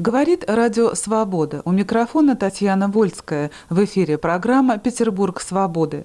Говорит Радио Свобода. У микрофона Татьяна Вольская. В эфире программа «Петербург свободы».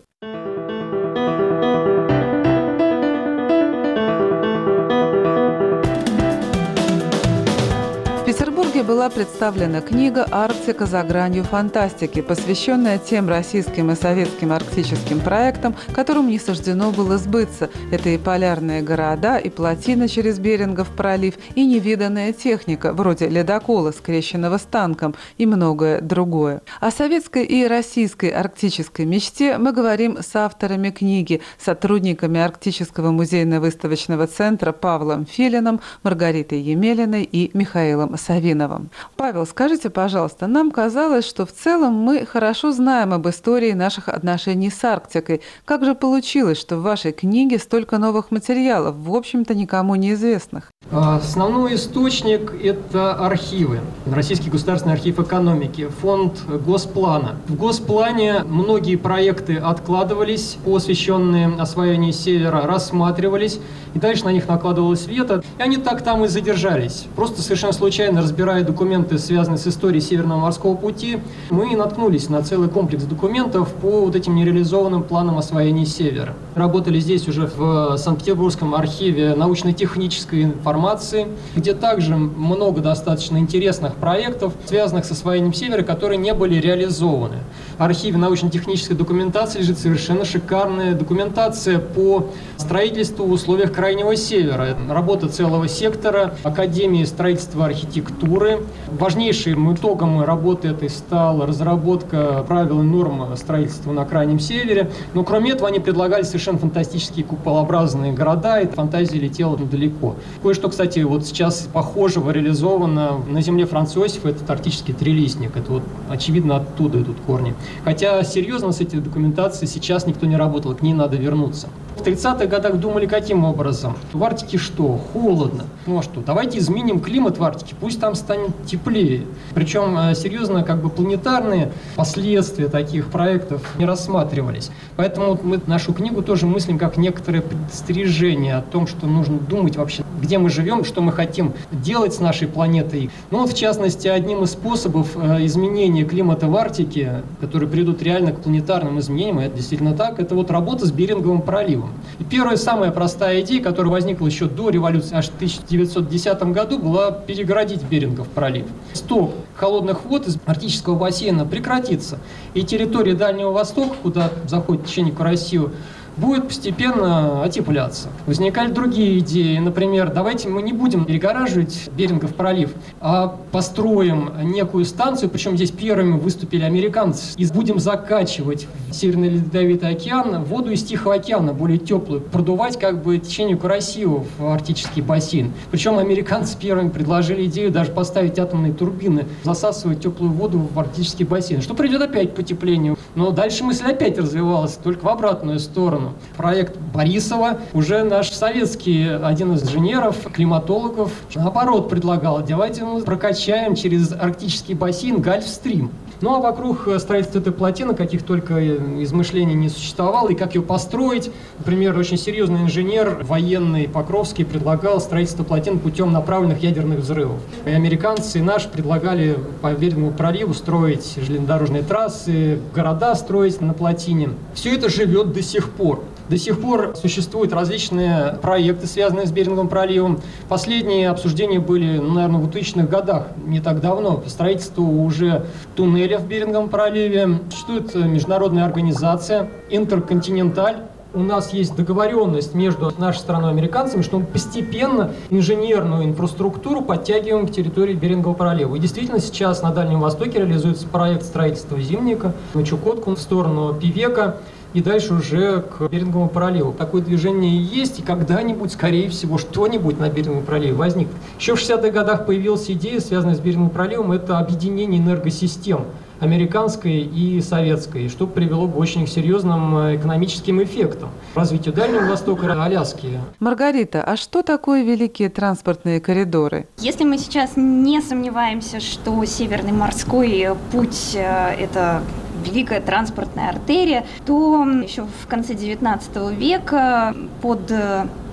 В Петербурге была представлена книга «Арктика за гранью фантастики», посвященная тем российским и советским арктическим проектам, которым не суждено было сбыться. Это и полярные города, и плотина через Берингов пролив, и невиданная техника, вроде ледокола, скрещенного с танком, и многое другое. О советской и российской арктической мечте мы говорим с авторами книги, сотрудниками Арктического музейно-выставочного центра Павлом Филиным, Маргаритой Емелиной и Михаилом Савиновым. Павел, скажите, пожалуйста, нам казалось, что в целом мы хорошо знаем об истории наших отношений с Арктикой. Как же получилось, что в вашей книге столько новых материалов, в общем-то, никому неизвестных? Основной источник – это архивы. Российский государственный архив экономики, фонд Госплана. В Госплане многие проекты откладывались, посвященные освоению Севера, рассматривались, и дальше на них накладывалось вето, и они так там и задержались. Просто совершенно случайно, разбирая документы, связанные с историей Северного морского пути, мы наткнулись на целый комплекс документов по вот этим нереализованным планам освоения Севера. Работали здесь уже в Санкт-Петербургском архиве научно-технической информации, где также много достаточно интересных проектов, связанных с освоением Севера, которые не были реализованы. В архиве научно-технической документации лежит совершенно шикарная документация по строительству в условиях Крайнего Севера. Работа целого сектора Академии строительства и архитектуры. Важнейшим итогом работы этой стала разработка правил и норм строительства на Крайнем Севере. Но кроме этого они предлагали совершенно фантастические куполообразные города, и фантазия летела далеко. Кое-что, кстати, вот сейчас похожего реализовано на земле Франца Иосифа, этот арктический трилистник. Это вот очевидно оттуда идут корни. Хотя серьезно с этой документацией сейчас никто не работал, к ней надо вернуться. В 30-х годах думали каким образом? В Арктике что? Холодно. Ну а что? Давайте изменим климат в Арктике, пусть там станет теплее. Причем серьезно планетарные последствия таких проектов не рассматривались. Поэтому мы нашу книгу тоже мыслим как некоторое предостережение о том, что нужно думать вообще, где мы живем, что мы хотим делать с нашей планетой. Ну вот в частности, одним из способов изменения климата в Арктике, которые приведут реально к планетарным изменениям, и это действительно так, это вот работа с Беринговым проливом. И первая, самая простая идея, которая возникла еще до революции, аж в 1910 году, была перегородить Берингов пролив. Сток холодных вод из арктического бассейна прекратится, и территория Дальнего Востока, куда заходит течение по Россию, будет постепенно отепляться. Возникали другие идеи. Например, давайте мы не будем перегораживать Берингов пролив, а построим некую станцию, причем здесь первыми выступили американцы, и будем закачивать в Северный Ледовитый океан воду из Тихого океана, более теплую, продувать течению к Россию в арктический бассейн. Причем американцы первыми предложили идею даже поставить атомные турбины, засасывать теплую воду в арктический бассейн, что приведет опять к потеплению. Но дальше мысль опять развивалась, только в обратную сторону. Проект Борисова, уже наш советский один из инженеров, климатологов, наоборот предлагал, давайте мы прокачаем через арктический бассейн Гольфстрим. Ну а вокруг строительства этой плотины каких только измышлений не существовало, и как ее построить. Например, очень серьезный инженер военный Покровский предлагал строительство плотин путем направленных ядерных взрывов. И американцы, и наши предлагали по Берингову проливу строить железнодорожные трассы, города строить на плотине. Все это живет до сих пор. До сих пор существуют различные проекты, связанные с Беринговым проливом. Последние обсуждения были, наверное, в 2000-х годах, не так давно, по строительству уже туннеля в Беринговом проливе. Существует международная организация «Интерконтиненталь». У нас есть договоренность между нашей страной и американцами, что мы постепенно инженерную инфраструктуру подтягиваем к территории Берингового пролива. И действительно сейчас на Дальнем Востоке реализуется проект строительства Зимника на Чукотку в сторону Певека и дальше уже к Беринговому проливу. Такое движение есть, и когда-нибудь, скорее всего, что-нибудь на Беринговом проливе возникнет. Еще в 60-х годах появилась идея, связанная с Беринговым проливом, это объединение энергосистем американской и советской, что привело к очень серьезным экономическим эффектам, развитию Дальнего Востока и Аляски. Маргарита, а что такое великие транспортные коридоры? Если мы сейчас не сомневаемся, что Северный морской путь – это великая транспортная артерия, то еще в конце XIX века под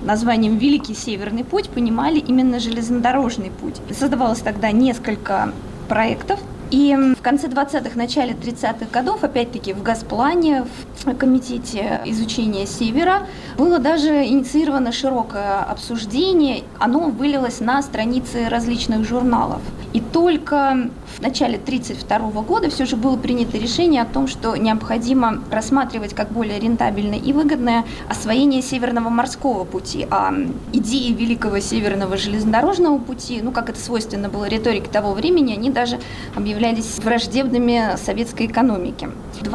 названием «Великий Северный путь» понимали именно железнодорожный путь. Создавалось тогда несколько проектов. И в конце 20-х, начале 30-х годов, опять-таки в Госплане, в Комитете изучения Севера, было даже инициировано широкое обсуждение. Оно вылилось на страницы различных журналов. И только в начале 1932 года все же было принято решение о том, что необходимо рассматривать как более рентабельное и выгодное освоение Северного морского пути. А идеи Великого Северного железнодорожного пути, как это свойственно было риторике того времени, они даже объявлялись враждебными советской экономике.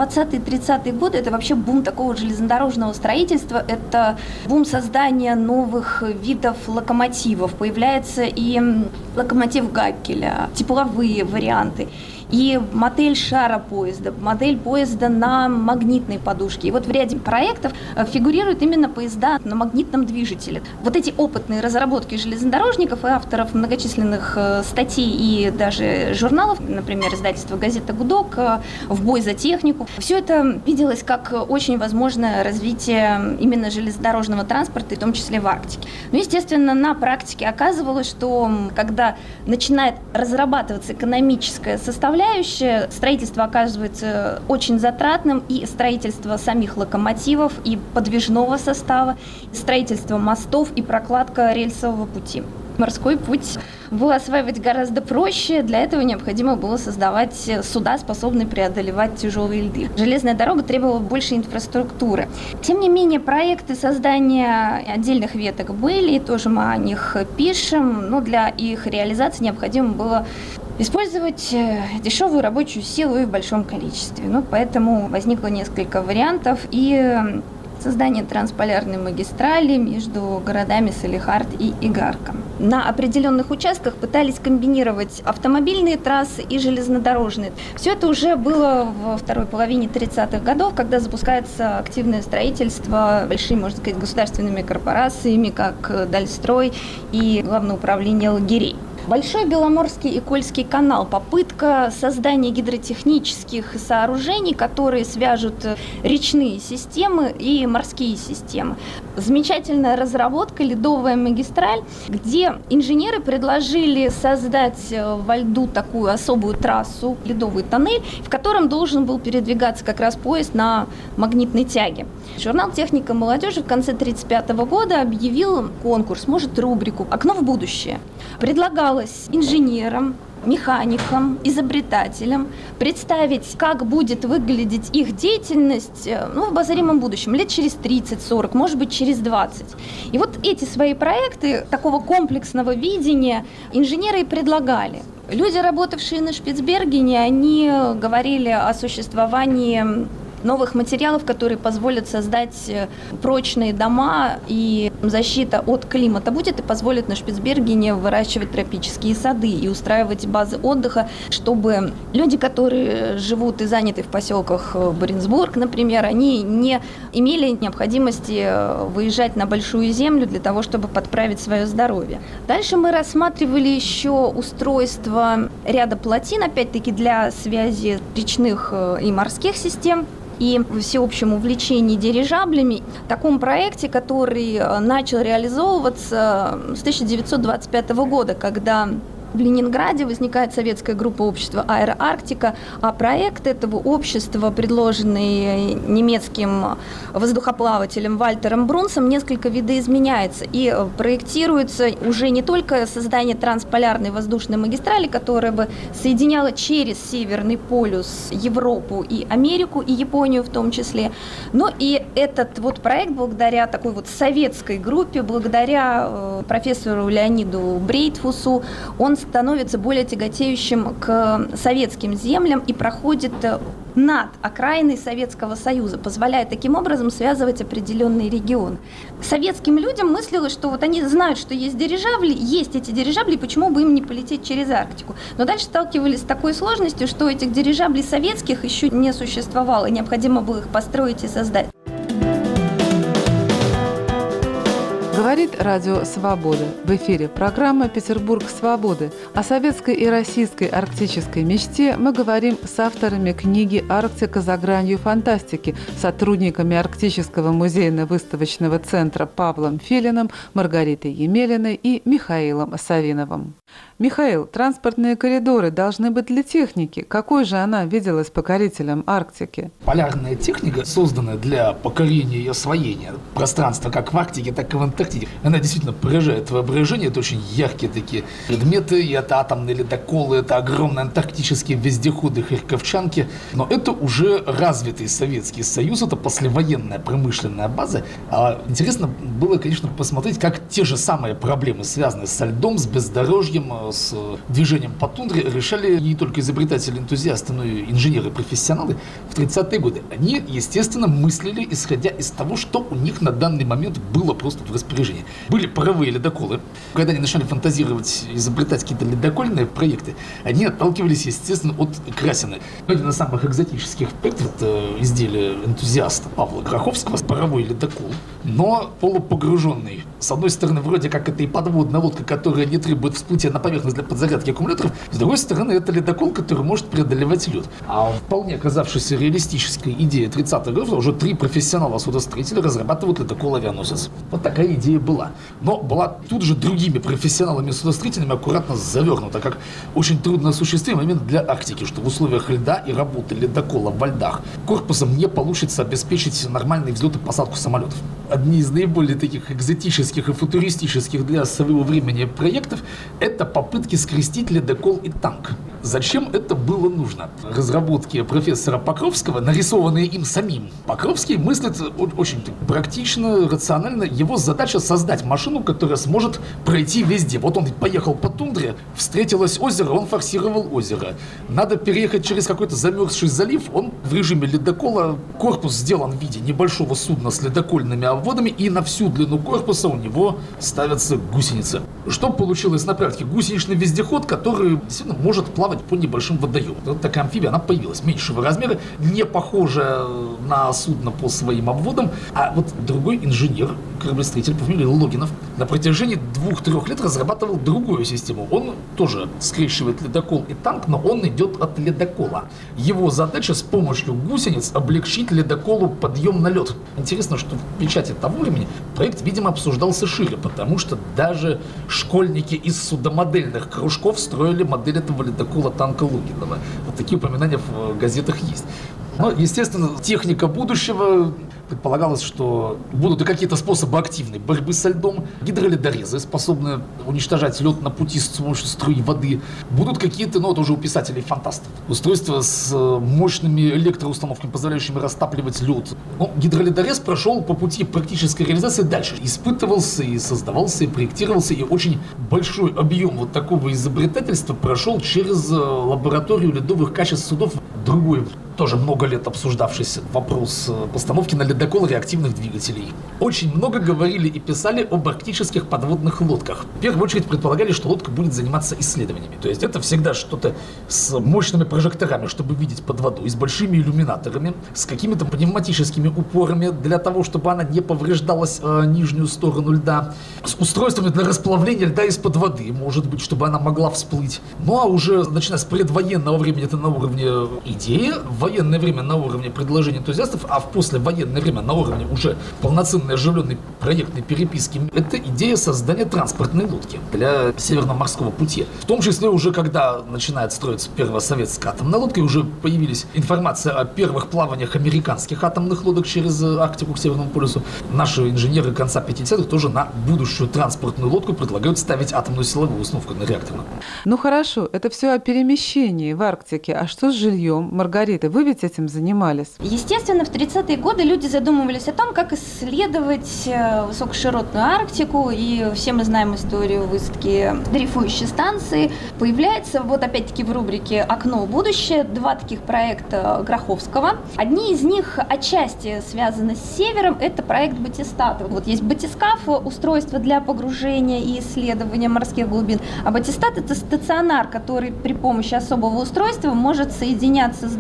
20-30-е годы – это вообще бум такого железнодорожного строительства, это бум создания новых видов локомотивов. Появляется и локомотив Гаккеля, тепловые варианты, и модель шара поезда, модель поезда на магнитной подушке. И вот в ряде проектов фигурируют именно поезда на магнитном движителе. Вот эти опытные разработки железнодорожников и авторов многочисленных статей и даже журналов, например, издательство «Газета Гудок», «В бой за технику», все это виделось как очень возможное развитие именно железнодорожного транспорта, и в том числе в Арктике. Но, естественно, на практике оказывалось, что когда начинает разрабатываться экономическая составляющая, строительство оказывается очень затратным, и строительство самих локомотивов, и подвижного состава, и строительство мостов, и прокладка рельсового пути. Морской путь было осваивать гораздо проще. Для этого необходимо было создавать суда, способные преодолевать тяжелые льды. Железная дорога требовала больше инфраструктуры. Тем не менее, проекты создания отдельных веток были, и тоже мы о них пишем, но для их реализации необходимо было использовать дешевую рабочую силу и в большом количестве. Поэтому возникло несколько вариантов, и создание трансполярной магистрали между городами Салехард и Игарка. На определенных участках пытались комбинировать автомобильные трассы и железнодорожные. Все это уже было во второй половине 30-х годов, когда запускается активное строительство большими, можно сказать, государственными корпорациями, как Дальстрой и Главное управление лагерей. Большой Беломорский и Кольский канал – попытка создания гидротехнических сооружений, которые свяжут речные системы и морские системы. Замечательная разработка – ледовая магистраль, где инженеры предложили создать во льду такую особую трассу, ледовый тоннель, в котором должен был передвигаться как раз поезд на магнитной тяге. Журнал «Техника молодежи» в конце 1935 года объявил конкурс, рубрику «Окно в будущее». Предлагалось инженерам, механикам, изобретателям представить, как будет выглядеть их деятельность в обозримом будущем, лет через 30-40, может быть, через 20. И вот эти свои проекты такого комплексного видения инженеры и предлагали. Люди, работавшие на Шпицбергене, они говорили о существовании новых материалов, которые позволят создать прочные дома, и защита от климата будет и позволит на Шпицбергене выращивать тропические сады и устраивать базы отдыха, чтобы люди, которые живут и заняты в поселках Баренцбург, например, они не имели необходимости выезжать на большую землю для того, чтобы подправить свое здоровье. Дальше мы рассматривали еще устройство ряда плотин, опять-таки для связи речных и морских систем, и всеобщем увлечении дирижаблями. В таком проекте, который начал реализовываться с 1925 года, когда в Ленинграде возникает советская группа общества «Аэроарктика», а проект этого общества, предложенный немецким воздухоплавателем Вальтером Брунсом, несколько видоизменяется и проектируется уже не только создание трансполярной воздушной магистрали, которая бы соединяла через Северный полюс Европу и Америку, и Японию в том числе, но и этот проект, благодаря такой советской группе, благодаря профессору Леониду Брейтфусу, он становится более тяготеющим к советским землям и проходит над окраиной Советского Союза, позволяя таким образом связывать определенные регионы. Советским людям мыслилось, что они знают, что есть дирижабли, есть эти дирижабли, почему бы им не полететь через Арктику. Но дальше сталкивались с такой сложностью, что этих дирижаблей советских еще не существовало, необходимо было их построить и создать. Говорит Радио Свобода. В эфире программа «Петербург свободы». О советской и российской арктической мечте мы говорим с авторами книги «Арктика за гранью фантастики», сотрудниками Арктического музейно-выставочного центра Павлом Филиным, Маргаритой Емелиной и Михаилом Савиновым. Михаил, транспортные коридоры должны быть для техники. Какой же она виделась покорителям Арктики? Полярная техника, созданная для покорения и освоения пространства как в Арктике, так и в Антарктиде, она действительно поражает воображение. Это очень яркие такие предметы. И это атомные ледоколы, это огромные антарктические вездеходы, харьковчанки. Но это уже развитый Советский Союз, это послевоенная промышленная база. А интересно было, конечно, посмотреть, как те же самые проблемы, связанные со льдом, с бездорожьем, с движением по тундре, решали не только изобретатели-энтузиасты, но и инженеры-профессионалы в 30-е годы. Они, естественно, мыслили, исходя из того, что у них на данный момент было просто в распоряжении. Были паровые ледоколы. Когда они начали фантазировать, изобретать какие-то ледокольные проекты, они отталкивались, естественно, от Красина. Один из самых экзотических проектов — это изделие энтузиаста Павла Гроховского, паровой ледокол, но полупогруженный. С одной стороны, вроде как это и подводная лодка, которая не требует всплытия на поверхность для подзарядки аккумуляторов. С другой стороны, это ледокол, который может преодолевать лед. А вполне оказавшейся реалистической идеей 30-х годов уже 3 профессионала-судостроителя разрабатывают ледокол-авианосец. Вот такая идея была. Но была тут же другими профессионалами-судостроителями аккуратно завернута, как очень трудно осуществимый момент для Арктики, что в условиях льда и работы ледокола во льдах корпусом не получится обеспечить нормальный взлет и посадку самолетов. Одни из наиболее таких экзотических и футуристических для своего времени проектов — это попытки скрестить ледокол и танк. Зачем это было нужно? Разработки профессора Покровского, нарисованные им самим. Покровский мыслит очень практично, рационально. Его задача — создать машину, которая сможет пройти везде. Вот он поехал по тундре, встретилось озеро, он форсировал озеро. Надо переехать через какой-то замерзший залив, он в режиме ледокола. Корпус сделан в виде небольшого судна с ледокольными обводами, и на всю длину корпуса у него ставятся гусеницы. Что получилось на практике? Гусеничный вездеход, который действительно может плавать по небольшим водоемам. Вот такая амфибия, она появилась меньшего размера, не похожая на судно по своим обводам. А вот другой инженер, кораблестроитель по фамилии Логинов, на протяжении 2-3 лет разрабатывал другую систему. Он тоже скрещивает ледокол и танк, но он идет от ледокола. Его задача — с помощью гусениц облегчить ледоколу подъем на лед. Интересно, что в печати того времени проект, видимо, обсуждался шире, потому что даже школьники из судомодельных кружков строили модель этого ледокола танка Логинова. Вот такие упоминания в газетах есть. Но, естественно, техника будущего. Предполагалось, что будут и какие-то способы активной борьбы со льдом. Гидроледорезы, способные уничтожать лед на пути с помощью струи воды. Будут какие-то, ну, это уже у писателей-фантастов, устройства с мощными электроустановками, позволяющими растапливать лед. Но гидроледорез прошел по пути практической реализации дальше. Испытывался и создавался, и проектировался, и очень большой объем вот такого изобретательства прошел через лабораторию ледовых качеств судов. Другой, тоже много лет обсуждавшийся вопрос постановки на ледокол реактивных двигателей. Очень много говорили и писали об арктических подводных лодках. В первую очередь предполагали, что лодка будет заниматься исследованиями. То есть это всегда что-то с мощными прожекторами, чтобы видеть под водой, с большими иллюминаторами, с какими-то пневматическими упорами для того, чтобы она не повреждалась нижнюю сторону льда, с устройствами для расплавления льда из-под воды, может быть, чтобы она могла всплыть. Ну а уже начиная с предвоенного времени, это на уровне идеи, в военное время на уровне предложений энтузиастов, а в послевоенное время на уровне уже полноценной оживленной проектной переписки, это идея создания транспортной лодки для Северного морского пути. В том числе уже когда начинает строиться первая советская атомная лодка, и уже появились информация о первых плаваниях американских атомных лодок через Арктику к Северному полюсу. Наши инженеры конца 50-х тоже на будущую транспортную лодку предлагают ставить атомную силовую установку на реактор. Ну хорошо, это все о перемещении в Арктике. А что с жильем? Маргарита, вы ведь этим занимались? Естественно, в 30-е годы люди задумывались о том, как исследовать высокоширотную Арктику, и все мы знаем историю высадки дрейфующей станции. Появляется, вот опять-таки в рубрике «Окно в будущее» 2 таких проекта Гроховского. Одни из них отчасти связаны с севером, это проект Батистата. Вот есть батискаф, устройство для погружения и исследования морских глубин, а батистат — это стационар, который при помощи особого устройства может соединяться с дном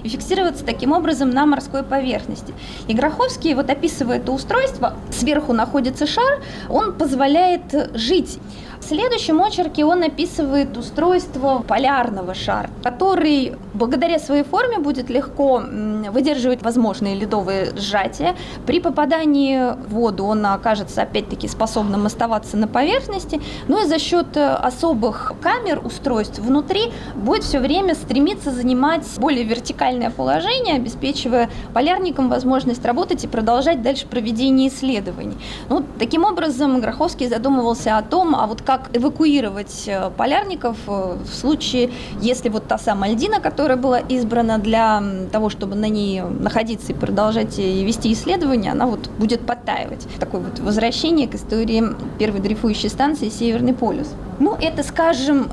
и фиксироваться таким образом на морской поверхности. И Гроховский, вот описывая это устройство, сверху находится шар, он позволяет жить. В следующем очерке он описывает устройство полярного шара, который благодаря своей форме будет легко выдерживать возможные ледовые сжатия. При попадании в воду он окажется опять-таки способным оставаться на поверхности, но и за счет особых камер устройств внутри будет все время стремиться занимать более вертикальное положение, обеспечивая полярникам возможность работать и продолжать дальше проведение исследований. Ну, таким образом, Гроховский задумывался о том, а вот как эвакуировать полярников в случае, если вот та самая льдина, которая была избрана для того, чтобы на ней находиться и продолжать и вести исследования, она вот будет подтаивать. Такое вот возвращение к истории первой дрейфующей станции «Северный полюс». Ну, это, скажем,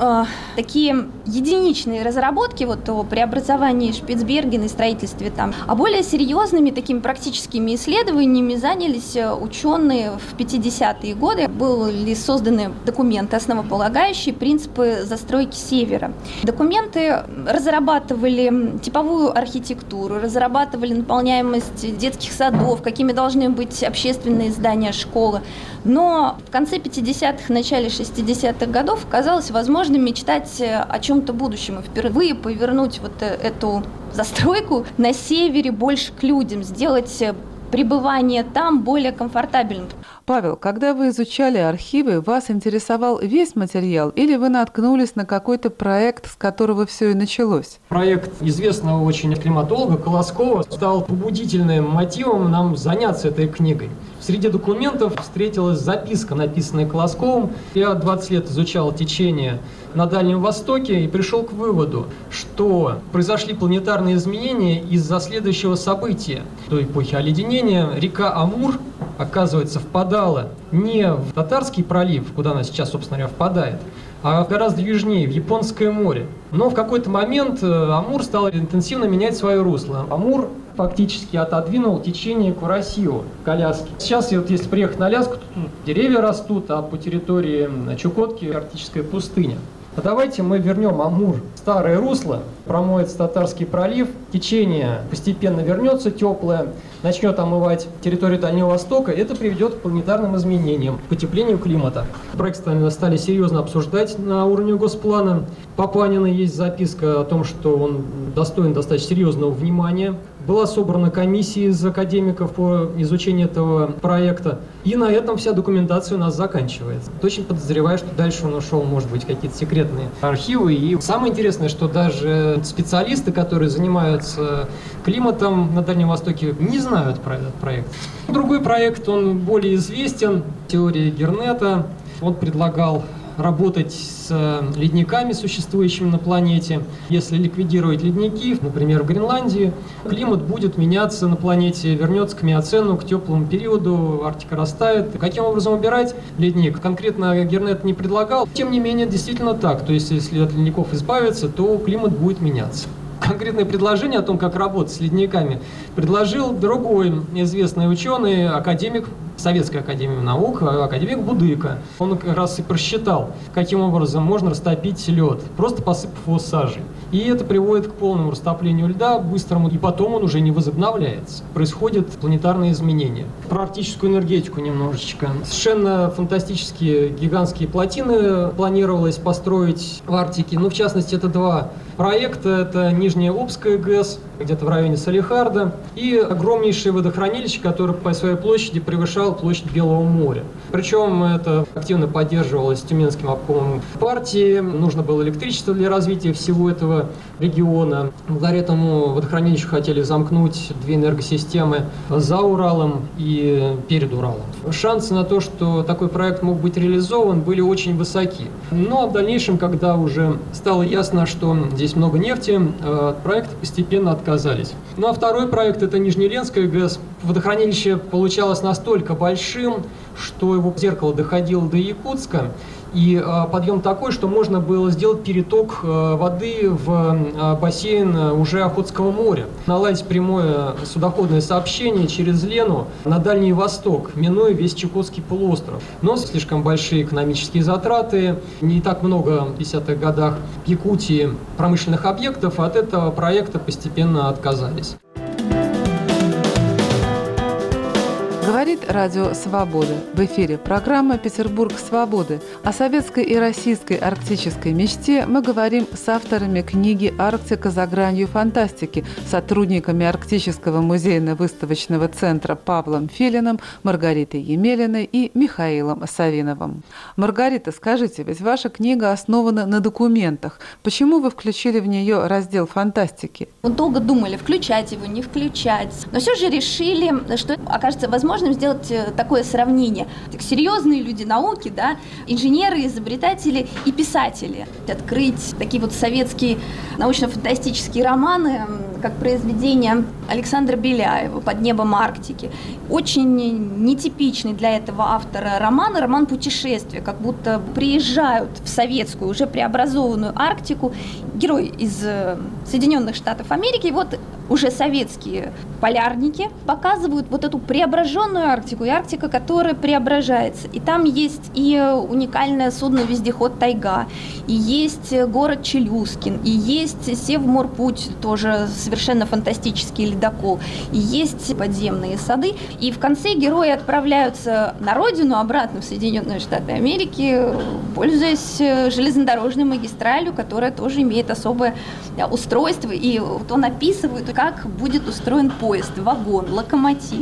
такие единичные разработки вот о преобразовании Шпицбергена и строительстве там. А более серьезными такими практическими исследованиями занялись ученые в 50-е годы. Были созданы документы, основополагающие принципы застройки Севера. Документы разрабатывали типовую архитектуру, разрабатывали наполняемость детских садов, какими должны быть общественные здания, школы. Но в конце 50-х, начале 60-х годов казалось возможным мечтать о чем-то будущем и впервые повернуть вот эту застройку на севере больше к людям, сделать пребывание там более комфортабельным. Павел, когда вы изучали архивы, вас интересовал весь материал или вы наткнулись на какой-то проект, с которого все и началось? Проект известного очень климатолога Колоскова стал побудительным мотивом нам заняться этой книгой. Среди документов встретилась записка, написанная Колосковым. Я 20 лет изучал течение на Дальнем Востоке и пришел к выводу, что произошли планетарные изменения из-за следующего события. До эпохи оледенения река Амур, оказывается, впадала не в Татарский пролив, куда она сейчас, собственно говоря, впадает, а гораздо южнее, в Японское море. Но в какой-то момент Амур стал интенсивно менять свое русло. Амур фактически отодвинул течение к Курасио, к Аляске. Сейчас, вот, если приехать на Аляску, то тут деревья растут, а по территории Чукотки арктическая пустыня. А давайте мы вернем Амур в старое русло, промоется Татарский пролив, течение постепенно вернется теплое, начнет омывать территорию Дальнего Востока, это приведет к планетарным изменениям, к потеплению климата. Проект стали серьезно обсуждать на уровне Госплана. По Панину есть записка о том, что он достоин достаточно серьезного внимания. Была собрана комиссия из академиков по изучению этого проекта. И на этом вся документация у нас заканчивается. Очень подозреваю, что дальше он ушел, может быть, какие-то секретные архивы. И самое интересное, что даже специалисты, которые занимаются климатом на Дальнем Востоке, не знают про этот проект. Другой проект, он более известен, теория Гернета. Он предлагал работать с ледниками, существующими на планете. Если ликвидировать ледники, например, в Гренландии, климат будет меняться на планете, вернется к миоцену, к теплому периоду, Арктика растает. Каким образом убирать ледник? Конкретно Гернет не предлагал. Тем не менее, действительно так. То есть, если от ледников избавиться, то климат будет меняться. Конкретное предложение о том, как работать с ледниками, предложил другой известный ученый, академик Советской академии наук, академик Будыко. Он как раз и просчитал, каким образом можно растопить лед, просто посыпав его сажей. И это приводит к полному растоплению льда, быстрому, и потом он уже не возобновляется. Происходят планетарные изменения. Про арктическую энергетику немножечко. Совершенно фантастические гигантские плотины планировалось построить в Арктике. Ну, в частности, это два проекта. Это Нижняя Обская ГЭС, где-то в районе Салихарда, и огромнейшее водохранилище, которое по своей площади превышало площадь Белого моря. Причем это активно поддерживалось Тюменским обкомом партии. Нужно было электричество для развития всего этого региона. Благодаря этому водохранилищу хотели замкнуть две энергосистемы за Уралом и перед Уралом. Шансы на то, что такой проект мог быть реализован, были очень высоки. Но в дальнейшем, когда уже стало ясно, что здесь много нефти, от проекта постепенно отказались. Ну а второй проект – это Нижнеленская ГЭС. Водохранилище получалось настолько большим, что его зеркало доходило до Якутска, И подъем такой, что можно было сделать переток воды в бассейн уже Охотского моря. Наладить прямое судоходное сообщение через Лену на Дальний Восток, минуя весь Чукотский полуостров. Но слишком большие экономические затраты, не так много в 50-х годах в Якутии промышленных объектов, от этого проекта постепенно отказались. Говорит Радио Свобода. В эфире программа «Петербург свободы». О советской и российской арктической мечте мы говорим с авторами книги «Арктика за гранью фантастики», сотрудниками Арктического музейно-выставочного центра Павлом Филиным, Маргаритой Емелиной и Михаилом Савиновым. Маргарита, скажите, ведь ваша книга основана на документах. Почему вы включили в нее раздел фантастики? Мы долго думали, включать его, не включать. Но все же решили, что окажется возможным сделать такое сравнение. Серьезные люди науки, да, инженеры, изобретатели и писатели. Открыть такие вот советские научно-фантастические романы, как произведение Александра Беляева «Под небом Арктики». Очень нетипичный для этого автора роман «Путешествие», как будто приезжают в советскую, уже преобразованную Арктику герой из Соединенных Штатов Америки, и вот уже советские полярники показывают вот эту преображенную Арктику, и Арктика, которая преображается. И там есть и уникальное судно-вездеход «Тайга», и есть город Челюскин, и есть Севморпуть, тоже совершенно фантастический ледокол, и есть подземные сады. И в конце герои отправляются на родину, обратно в Соединенные Штаты Америки, пользуясь железнодорожной магистралью, которая тоже имеет особое устройство. И вот он описывает, как будет устроен поезд, вагон, локомотив.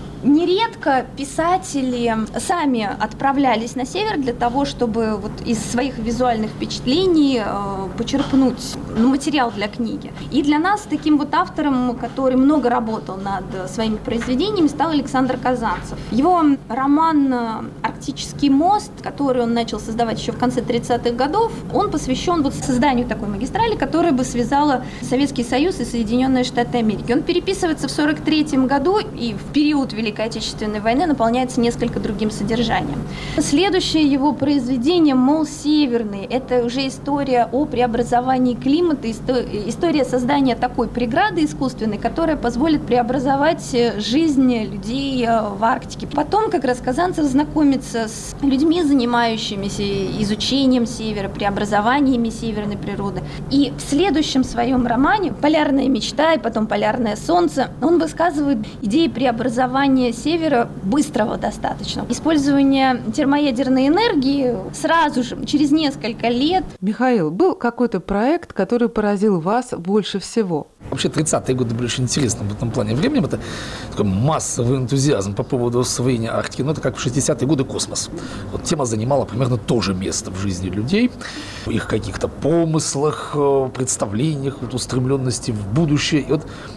Нередко писатели сами отправлялись на север для того, чтобы вот из своих визуальных впечатлений почерпнуть материал для книги. И для нас таким вот автором, который много работал над своими произведениями, стал Александр Казанцев. Его роман «Арктический мост», который он начал создавать еще в конце 30-х годов, он посвящен вот созданию такой магистрали, которая бы связала Советский Союз и Соединенные Штаты Америки. Он переписывается в 1943 году и в период Великой Отечественной войны наполняется несколько другим содержанием. Следующее его произведение «Мол северный» – это уже история о преобразовании климата, история создания такой преграды искусственной, которая позволит преобразовать жизнь людей в Арктике. Потом как раз Казанцев знакомится с людьми, занимающимися изучением севера, преобразованиями северной природы. И в следующем своем романе «Полярная мечта» и потом «Полярное солнце» он высказывает идеи преобразования севера быстрого достаточно. Использование термоядерной энергии сразу же, через несколько лет. Михаил, был какой-то проект, который поразил вас больше всего? Вообще 30-е годы были очень интересным в этом плане временем. Это такой массовый энтузиазм по поводу освоения Арктики. Но это как в 60-е годы космос. Вот тема занимала примерно то же место в жизни людей, в их каких-то помыслах, представлениях, вот, устремленности в будущее. И вот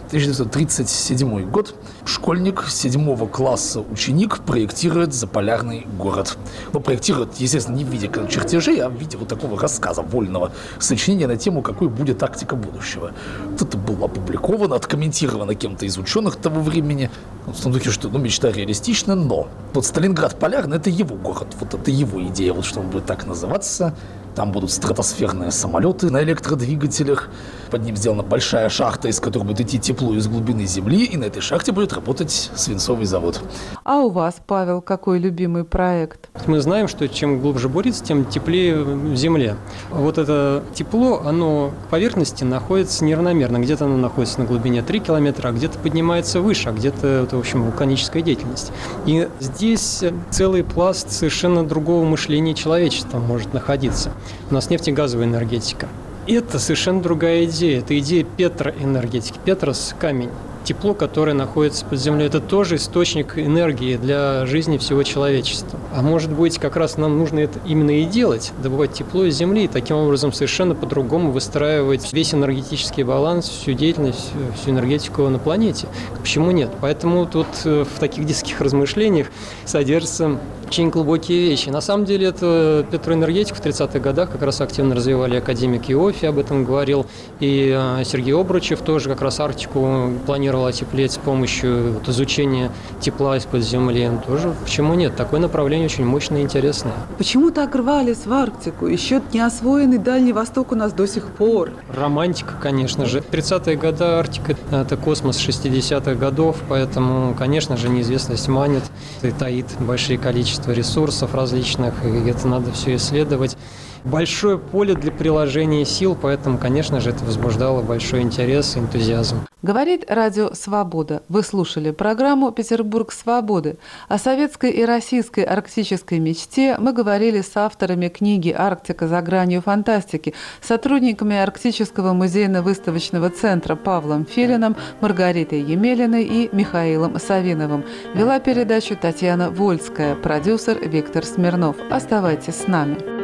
1937 год школьник 7 класса ученик проектирует заполярный город. Но проектирует, естественно, не в виде чертежей, а в виде вот такого рассказа, вольного сочинения на тему, какой будет Арктика будущего. Вот это было опубликовано, откомментировано кем-то из ученых того времени. В том духе, что мечта реалистична, но вот Сталинград полярный – это его город, вот это его идея, вот что он будет так называться. Там будут стратосферные самолеты на электродвигателях. Под ним сделана большая шахта, из которой будет идти тепло из глубины земли, и на этой шахте будет работать свинцовый завод. А у вас, Павел, какой любимый проект? Мы знаем, что чем глубже бурится, тем теплее в земле. Вот это тепло, оно к поверхности находится неравномерно. Где-то оно находится на глубине 3 километра, а где-то поднимается выше, а где-то, это, в общем, вулканическая деятельность. И здесь целый пласт совершенно другого мышления человечества может находиться. У нас нефтегазовая энергетика. Это совершенно другая идея. Это идея петроэнергетики. Петрос – камень. Тепло, которое находится под землей, это тоже источник энергии для жизни всего человечества. А может быть, как раз нам нужно это именно и делать, добывать тепло из земли, и таким образом совершенно по-другому выстраивать весь энергетический баланс, всю деятельность, всю энергетику на планете. Почему нет? Поэтому тут в таких детских размышлениях содержатся очень глубокие вещи. На самом деле, это петроэнергетику в 30-х годах как раз активно развивали академик Иоффе, об этом говорил, и Сергей Обручев тоже как раз Арктику планировал планировал отеплить с помощью изучения тепла из-под земли. Тоже почему нет? Такое направление очень мощное и интересное. Почему так рвались в Арктику? Еще не освоенный Дальний Восток у нас до сих пор. Романтика, конечно же. 30-е годы Арктика – это космос 60-х годов, поэтому, конечно же, неизвестность манит и таит большие количество ресурсов различных, и это надо все исследовать. Большое поле для приложения сил, поэтому, конечно же, это возбуждало большой интерес и энтузиазм. Говорит радио «Свобода». Вы слушали программу «Петербург свободы». О советской и российской арктической мечте мы говорили с авторами книги «Арктика за гранью фантастики», сотрудниками Арктического музейно-выставочного центра Павлом Филиным, Маргаритой Емелиной и Михаилом Савиновым. Вела передачу Татьяна Вольская, продюсер Виктор Смирнов. Оставайтесь с нами.